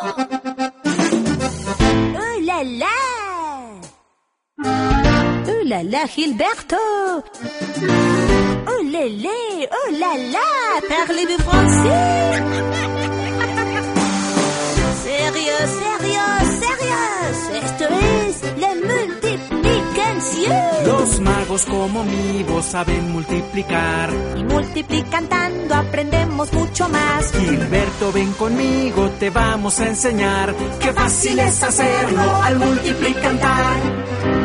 ¡Oh, la, la! ¡Oh, la, la, Gilberto! ¡Oh, lélé! ¡Oh, la, la! Parlez-vous français? ¡Sérieux, sérieux, sérieux! Esto es la multiplicación. Los magos como mi voz saben multiplicar. Y multiplicando aprendemos mucho más. Gilberto, ven conmigo, te vamos a enseñar. Qué fácil es hacerlo al multiplicar.